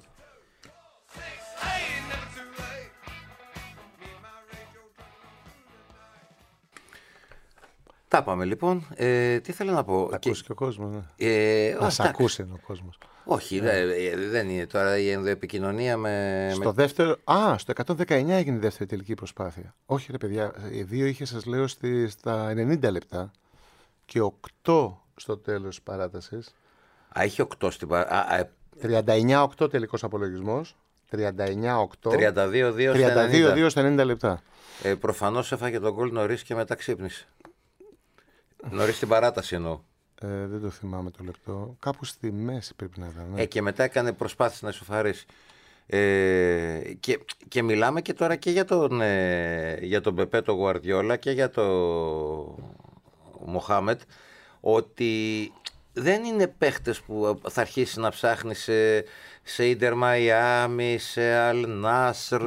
Τα πάμε λοιπόν. Τι θέλω να πω. Θα ακούσει και ο κόσμος. Ναι. Να σε ακούσει ο κόσμος. Όχι, δεν είναι τώρα η ενδοεπικοινωνία με... Στο 119 έγινε η δεύτερη τελική προσπάθεια. Όχι ρε παιδιά, οι δύο είχε, σας λέω, στα 90 λεπτά και 8 στο τέλος παράτασης. Είχε 8 στην παράταση. 39-8 τελικός απολογισμός. 32-2 στα 90 λεπτά. Προφανώς έφαγε τον γκολ νωρίς και μετά ξύπνησε. Νωρίς στην παράταση εννοώ. Δεν το θυμάμαι το λεπτό. Κάπου στη μέση πρέπει να ήταν. Ναι. Και μετά έκανε προσπάθειες να ισοφαρίσει. Και μιλάμε και τώρα και για τον Πεπέ, τον Γουαρδιόλα και για τον Μοχάμετ, ότι δεν είναι παίχτες που θα αρχίσει να ψάχνει σε Ίντερ Μαϊάμι, σε Αλ Νάσρ,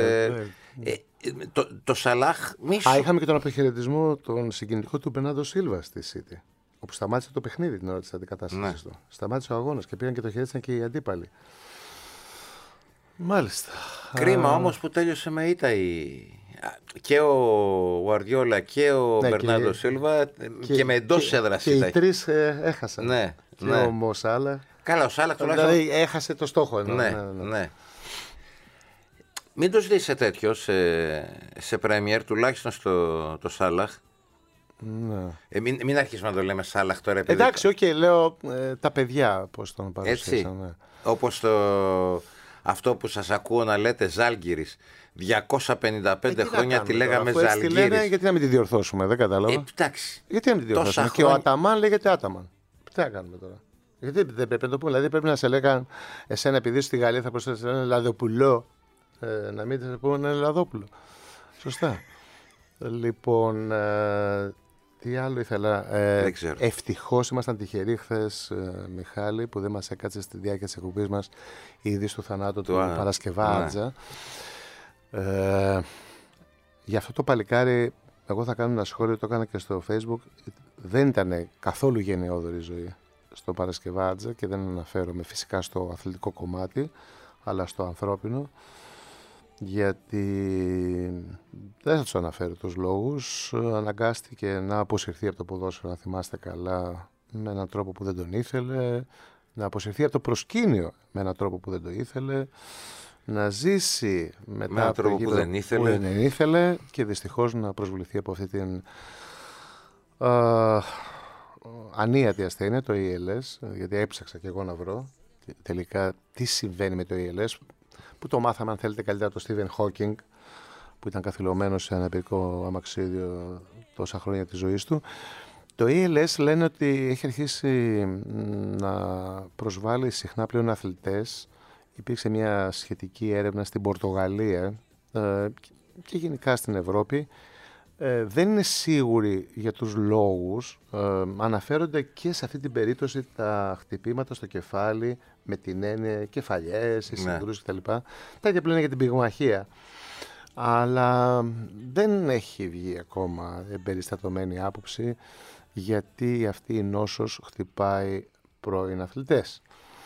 το Σαλάχ μίσο. Είχαμε και τον αποχαιρετισμό τον συγκινητικό του Μπερνάντο Σίλβα στη City, όπου σταμάτησε το παιχνίδι την ώρα της αντικατάστασης του. Σταμάτησε ο αγώνας και πήγαν και το χαιρέτησαν και οι αντίπαλοι. Μάλιστα. Κρίμα όμως που τέλειωσε με ήττα και ο Γουαρδιόλα και ο Μπερνάντο Σίλβα και με εντός έδρας. Και οι τρεις έχασαν. Ναι. Και ο Μο Σάλαχ. Καλά, ο Σάλαχ τουλάχιστον. Δηλαδή έχασε το στόχο. Ναι. Μην το ζητήσει τέτοιο σε Πρέμιερ, τουλάχιστον το Σάλαχ. Ναι. Μην αρχίσουμε να το λέμε Σάλαχ τώρα. Εντάξει, λέω τα παιδιά πώς τον παρουσίασαν. Ναι. Όπως αυτό που σας ακούω να λέτε Ζάλγκιρις. 255 χρόνια τη λέγαμε Ζάλγκιρις. Γιατί να μην τη διορθώσουμε, δεν κατάλαβα. Εντάξει. Γιατί να μην τη διορθώσουμε. Και ο Αταμάν λέγεται Άταμαν. Τι να κάνουμε τώρα. Γιατί δεν πρέπει να το πούμε. Δηλαδή πρέπει να σε λέγαν εσένα, επειδή στη Γαλλία θα προσθέσει ένα Λαδοπουλό, να μην σε πούνε Λαδόπουλο. Σωστά. Λοιπόν, τι άλλο ήθελα. Ευτυχώς ήμασταν τυχεροί χθες, Μιχάλη, που δεν μας έκατσε στη διάρκεια της εκπομπής μας η είδηση του θανάτου του Παρασκευάτζα. Για αυτό το παλικάρι, εγώ θα κάνω ένα σχόλιο, το έκανα και στο Facebook. Δεν ήταν καθόλου γενναιόδορη ζωή στο Παρασκευάτζα και δεν αναφέρομαι φυσικά στο αθλητικό κομμάτι, αλλά στο ανθρώπινο. Γιατί δεν θα τους αναφέρω τους λόγους, αναγκάστηκε να αποσυρθεί από το ποδόσφαιρο, να θυμάστε καλά, με έναν τρόπο που δεν τον ήθελε, να αποσυρθεί από το προσκήνιο με έναν τρόπο που δεν το ήθελε, να ζήσει μετά με έναν τρόπο που δεν ήθελε και δυστυχώς να προσβληθεί από αυτή την ανίατη ασθένεια, το ALS, γιατί έψαξα και εγώ να βρω τελικά τι συμβαίνει με το ALS, που το μάθαμε, αν θέλετε, καλύτερα από τον Στίβεν Χόκινγκ, που ήταν καθυλωμένος σε ένα εμπειρικό αμαξίδιο τόσα χρόνια της ζωής του. Το ALS λένε ότι έχει αρχίσει να προσβάλλει συχνά πλέον αθλητές. Υπήρξε μια σχετική έρευνα στην Πορτογαλία και γενικά στην Ευρώπη. Δεν είναι σίγουροι για τους λόγους. Αναφέρονται και σε αυτή την περίπτωση τα χτυπήματα στο κεφάλι, με την έννοια κεφαλιές, οι συγκρούσεις κτλ. Τα ίδια πλέον για την πυγμαχία. Αλλά δεν έχει βγει ακόμα εμπεριστατωμένη άποψη γιατί αυτή η νόσος χτυπάει πρώην αθλητές.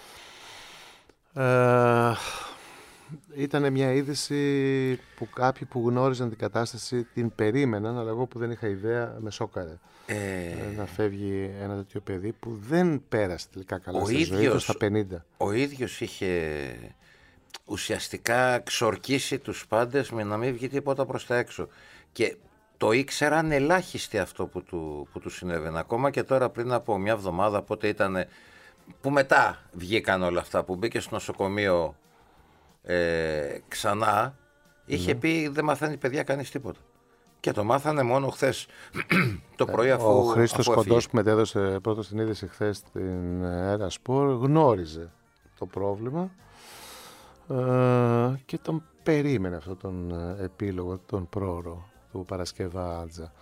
Ήταν μια είδηση που κάποιοι που γνώριζαν την κατάσταση την περίμεναν, αλλά εγώ που δεν είχα ιδέα με σόκαρε. Να φεύγει ένα τέτοιο παιδί που δεν πέρασε τελικά καλά στη ζωή του στα 50. Ο ίδιος είχε ουσιαστικά ξορκίσει τους πάντες με να μην βγει τίποτα προς τα έξω. Και το ήξεραν ελάχιστοι αυτό που του συνέβαινε. Ακόμα και τώρα πριν από μια εβδομάδα, πότε ήταν, που μετά βγήκαν όλα αυτά, που μπήκε στο νοσοκομείο ξανά, είχε πει δεν μαθαίνει παιδιά κανείς τίποτα. Και το μάθανε μόνο χθες το πρωί αφού. Ο Χρήστος Κοντός που μετέδωσε πρώτο την είδηση χθες στην Έρα Σπορ γνώριζε το πρόβλημα και τον περίμενε αυτόν τον επίλογο, τον πρόωρο του Παρασκευάτζα.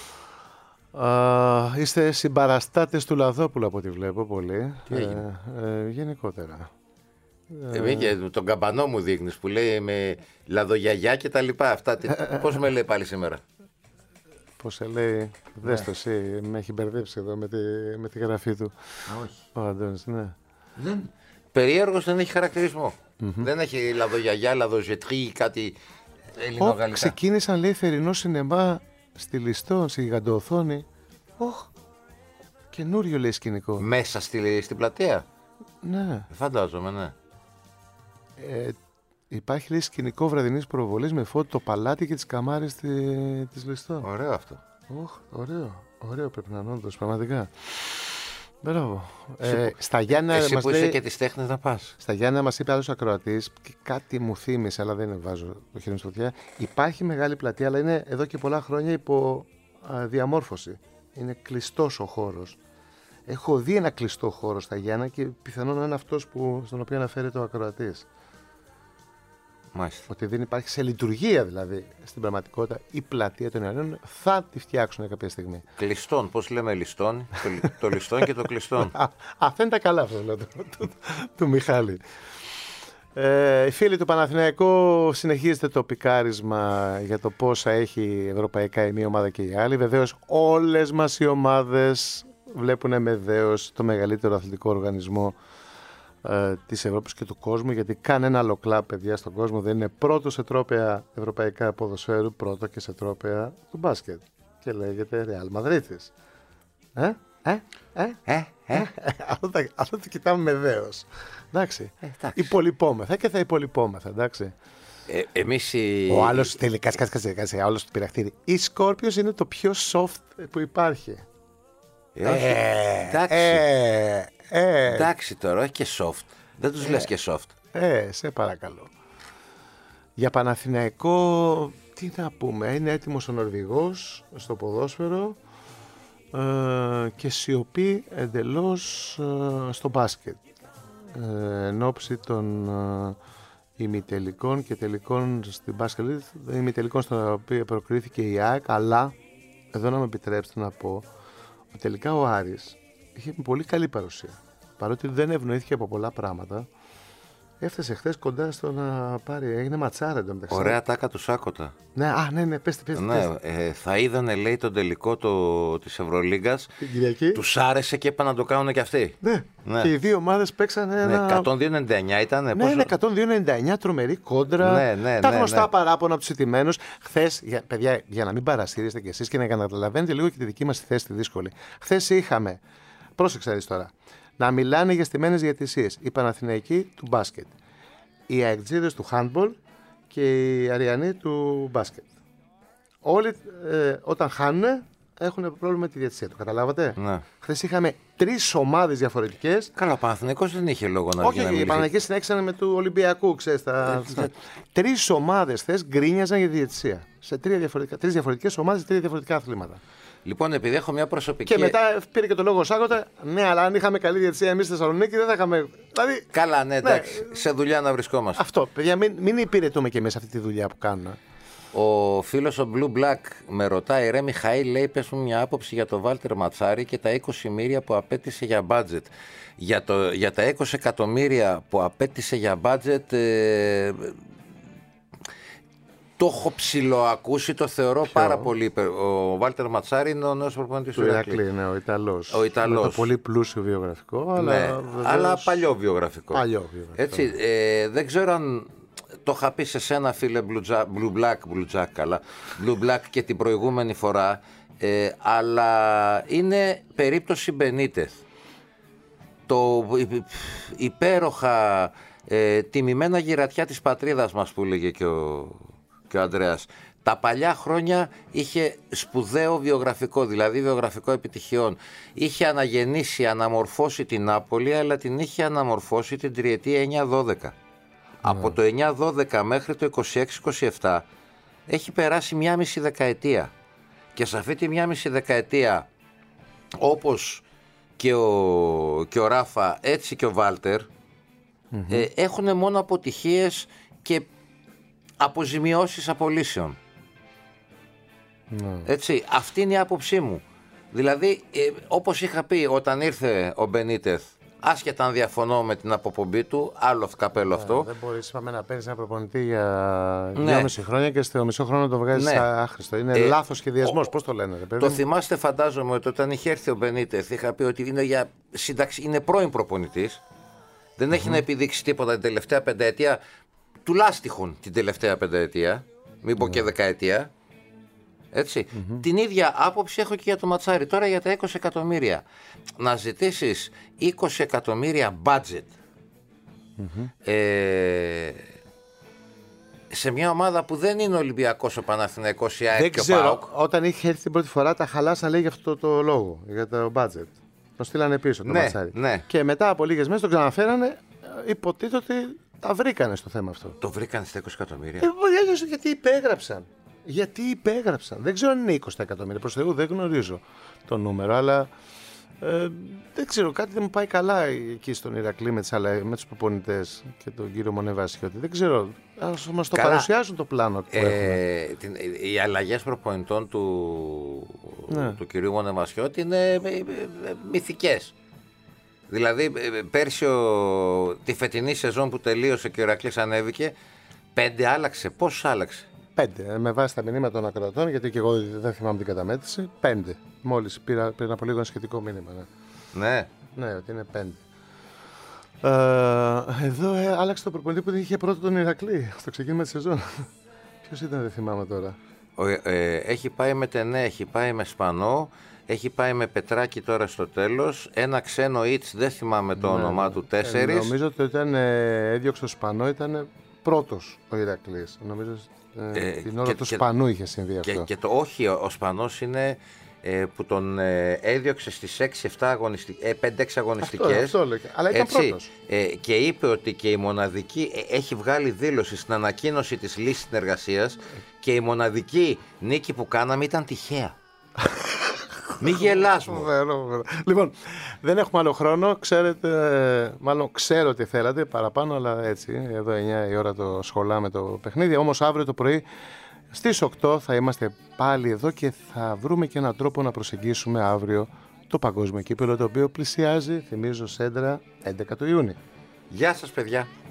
Είστε συμπαραστάτες του Λαδόπουλου από ό,τι βλέπω πολύ. Τι έγινε? Γενικότερα. Και τον καμπανό μου δείχνεις που λέει με λαδογιαγιά και τα λοιπά. Αυτά, πώς με λέει πάλι σήμερα? Πώς σε λέει, δες το εσύ, με έχει μπερδέψει εδώ με τη γραφή του. Όχι. Ο Αντώνης, ναι. Περίεργος, δεν έχει χαρακτηρισμό. Δεν έχει λαδογιαγιά, λαδοζετρί, κάτι ελληνογαλλικά. Ξεκίνησαν, λέει, θερινό σινεμά στη Ληστών, στη γιγαντοοθόνη. Καινούριο, λέει, σκηνικό. Μέσα στην πλατεία. Ναι. Φαντάζομαι, ναι. Υπάρχει, λέει, σκηνικό βραδινής προβολής με φώτη το παλάτι και τις καμάρες της Ληστών. Ωραίο αυτό. Ωραίο πρέπει να είναι όντως, πραγματικά. Μπράβο. Στα Γιάννα εσύ μας που λέει, είσαι και τις τέχνες να πας. Στα Γιάννα μας είπε άλλος ακροατής και κάτι μου θύμισε, αλλά δεν βάζω το χέρι μου στη φωτιά. Υπάρχει μεγάλη πλατεία, αλλά είναι εδώ και πολλά χρόνια υπό διαμόρφωση. Είναι κλειστός ο χώρος. Έχω δει ένα κλειστό χώρο στα Γιάννα και πιθανόν να είναι αυτός στον οποίο αναφέρεται ο ακροατής. Μάλιστα. Ότι δεν υπάρχει σε λειτουργία, δηλαδή στην πραγματικότητα η πλατεία των Ιαννών, θα τη φτιάξουν κάποια στιγμή. Κλειστών, πώς λέμε ληστών, το ληστών και το κλειστών. Αυτά είναι τα καλά, αυτό του Μιχάλη. Οι φίλοι του Παναθηναϊκού συνεχίζεται το πικάρισμα για το πόσα έχει ευρωπαϊκά η μία ομάδα και η άλλη. Βεβαίως όλες μας οι ομάδες βλέπουν με δέος το μεγαλύτερο αθλητικό οργανισμό της Ευρώπης και του κόσμου, γιατί κανένα άλλο κλαμπ, παιδιά, στον κόσμο δεν είναι πρώτο σε τρόπαια ευρωπαϊκά ποδοσφαίρου, πρώτο και σε τρόπαια του μπάσκετ. Και λέγεται Real Madridis. Αυτό το κοιτάμε με δέος. Εντάξει. Υπολοιπόμεθα και θα υπολοιπόμεθα, εντάξει. Εμείς Ο άλλος τελικά, κάτσε, άλλος του πειραχτήρι. Η Σκόρπιος είναι το πιο soft που υπάρχει. Εντάξει τώρα, όχι και soft. Δεν τους λες και soft. Σε παρακαλώ. Για Παναθηναϊκό, τι να πούμε, είναι έτοιμος ο Νορβηγός στο ποδόσφαιρο και σιωπή εντελώς στο μπάσκετ. Εν ώψη των ημιτελικών και τελικών στην μπάσκετ, ημιτελικών στον οποίο προκρίθηκε η ΑΕΚ, αλλά εδώ να με επιτρέψετε να πω ότι τελικά ο Άρης είχε πολύ καλή παρουσία. Παρότι δεν ευνοήθηκε από πολλά πράγματα, έφτασε χθες κοντά στο να πάρει. Έγινε ματσάρα εντωμεταξύ. Ωραία τάκα του Σάκοτα. Ναι, πέστε. Ναι, θα είδανε, λέει, τον τελικό της Ευρωλίγκας. Την Κυριακή. Τους άρεσε και είπαν να το κάνουν και αυτοί. Ναι. Και οι δύο ομάδες παίξανε ένα. 102-99 ήταν. Ναι, είναι 102-99, τρομερή κόντρα. Τα γνωστά παράπονα από τους ηττημένους. Χθες, παιδιά, για να μην παρασύρεστε κι εσείς και να καταλαβαίνετε λίγο και τη δική μας θέση τη δύσκολη. Χθες είχαμε. Πρόσεξε τώρα. Να μιλάνε για στημένες διαιτησίες. Οι Παναθηναϊκοί του μπάσκετ. Οι αεκτζίδες του handball και οι Αριανοί του μπάσκετ. Όλοι όταν χάνουν έχουν πρόβλημα με τη διαιτησία. Το καταλάβατε? Ναι. Χθες είχαμε 3 ομάδες διαφορετικές. Καλά, ο Παναθηναϊκός δεν είχε λόγο να βγει. Όχι, οι Παναθηναϊκοί συνέχισαν με του Ολυμπιακού, ξέρεις. 3 ομάδες χθες γκρίνιαζαν για τη διαιτησία. Σε 3 διαφορετικές ομάδες, 3 διαφορετικά αθλήματα. Λοιπόν, επειδή έχω μια προσωπική. Και μετά πήρε και το λόγο ο Σάκοτα. Ναι, αλλά αν είχαμε καλή διαιτησία εμείς στη Θεσσαλονίκη δεν θα είχαμε. Δηλαδή, καλά, ναι, εντάξει. Σε δουλειά να βρισκόμαστε. Αυτό, παιδιά, μην υπηρετούμε και εμείς αυτή τη δουλειά που κάνουμε. Ο φίλος ο Blue Black με ρωτάει, ρε Μιχαήλ, λέει, πες μου μια άποψη για το Βάλτερ Ματσάρη και τα 20 εκατομμύρια που απέτησε για μπάτζετ. Για τα 20 εκατομμύρια που απέτησε για μπάτζετ. Το έχω ψιλοακούσει, το θεωρώ πάρα πολύ. Ο Βάλτερ Ματσάρη είναι ο νέος προπονητής του Ηρακλή. Ναι, ο Ιταλός. Ο Ιταλός. Με το πολύ πλούσιο βιογραφικό. Ναι, αλλά παλιό βιογραφικό. Έτσι, δεν ξέρω αν το είχα πει σε σένα, φίλε Blue Black και την προηγούμενη φορά, αλλά είναι περίπτωση Μπενίτεθ. Το υπέροχα τιμημένα γυρατιά της πατρίδας μας που έλεγε και ο Ανδρέας. Τα παλιά χρόνια είχε σπουδαίο βιογραφικό, δηλαδή βιογραφικό επιτυχιών. Είχε αναγεννήσει, αναμορφώσει την Νάπολη, αλλά την είχε αναμορφώσει την τριετία 9-12. Από το 9-12 μέχρι το 26-27 έχει περάσει 1,5 δεκαετία. Και σε αυτή τη 1,5 δεκαετία, όπως και ο Ράφα, έτσι και ο Βάλτερ, έχουν μόνο αποτυχίες και αποζημιώσεις απολύσεων. Έτσι, αυτή είναι η άποψή μου. Δηλαδή, όπως είχα πει όταν ήρθε ο Μπενίτεθ, άσχετα αν διαφωνώ με την αποπομπή του, άλλο καπέλο αυτό. Δεν μπορείς να παίρνεις ένα προπονητή για 2,5 χρόνια και στο μισό χρόνο το βγάζεις άχρηστο. Είναι λάθος σχεδιασμός. Πώς το λένε, Το θυμάστε, φαντάζομαι, ότι όταν είχε έρθει ο Μπενίτεθ, είχα πει ότι είναι πρώην προπονητής. Δεν έχει να επιδείξει τίποτα την τελευταία πενταετία, τουλάχιστον την τελευταία πενταετία, μην πω και δεκαετία. Έτσι. Την ίδια άποψη έχω και για το Ματσάρι. Τώρα για τα 20 εκατομμύρια. Να ζητήσεις 20 εκατομμύρια budget σε μια ομάδα που δεν είναι Ολυμπιακός, ο Παναθηναϊκός, η ΑΕΚ και ο ΠΑΟΚ. Όταν είχε έρθει την πρώτη φορά τα χαλάσαν, λέει, για αυτό το λόγο, για το budget. Το στείλανε πίσω το Ματσάρι. Ναι. Και μετά από λίγες μέρες το ξαναφέρανε, υποτίθεται ότι τα βρήκανε στο θέμα αυτό. Το βρήκανε στα 20 εκατομμύρια. Γιατί υπέγραψαν. Γιατί υπέγραψαν. Δεν ξέρω αν είναι 20 εκατομμύρια. Προς Θεού δεν γνωρίζω το νούμερο, αλλά δεν ξέρω. Κάτι δεν μου πάει καλά εκεί στον Ηρακλή με τους προπονητές και τον κύριο Μονεβασιώτη. Δεν ξέρω. Ας μας το παρουσιάσουν το πλάνο που έχουν. Οι αλλαγές προπονητών του κυρίου Μονεβασιώτη είναι μυθικές. Δηλαδή, πέρσι τη φετινή σεζόν που τελείωσε και ο Ηρακλής ανέβηκε, 5 άλλαξε. Πώς άλλαξε? 5. Με βάση τα μηνύματα των ακροατών, γιατί και εγώ δεν θυμάμαι την καταμέτρηση. 5. Μόλις πήρα πριν από λίγο ένα σχετικό μήνυμα. Ναι. Ναι, ότι είναι 5. Εδώ άλλαξε το προπονητή που είχε πρώτο τον Ηρακλή στο ξεκίνημα της σεζόν. Ποιος ήταν, δεν θυμάμαι τώρα. Έχει πάει με Τενέ, έχει πάει με Σπανό, έχει πάει με Πετράκη τώρα στο τέλος. Ένα ξένο Ιτς, δεν θυμάμαι το όνομά του, 4. Νομίζω ότι όταν έδιωξε το Σπανό ήταν πρώτος ο Ηρακλής. Νομίζω την ώρα του Σπανού είχε συμβεί αυτό. Όχι, ο Σπανός είναι που τον έδιωξε στις 5-6 αγωνιστικές. Αυτό λέγε. Αλλά ήταν πρώτος. Και είπε ότι και η μοναδική, έχει βγάλει δήλωση στην ανακοίνωση της λύσης συνεργασίας, και η μοναδική νίκη που κάναμε ήταν τυχαία. Μη γελάς μου. Λοιπόν, δεν έχουμε άλλο χρόνο. Ξέρω τι θέλατε παραπάνω, αλλά έτσι. Εδώ 9 η ώρα το σχολάμε το παιχνίδι. Όμως αύριο το πρωί στις 8 θα είμαστε πάλι εδώ και θα βρούμε και έναν τρόπο να προσεγγίσουμε αύριο το παγκόσμιο κύπελλο, το οποίο πλησιάζει, θυμίζω, Σέντρα, 11 του Ιούνιου. Γεια σας, παιδιά.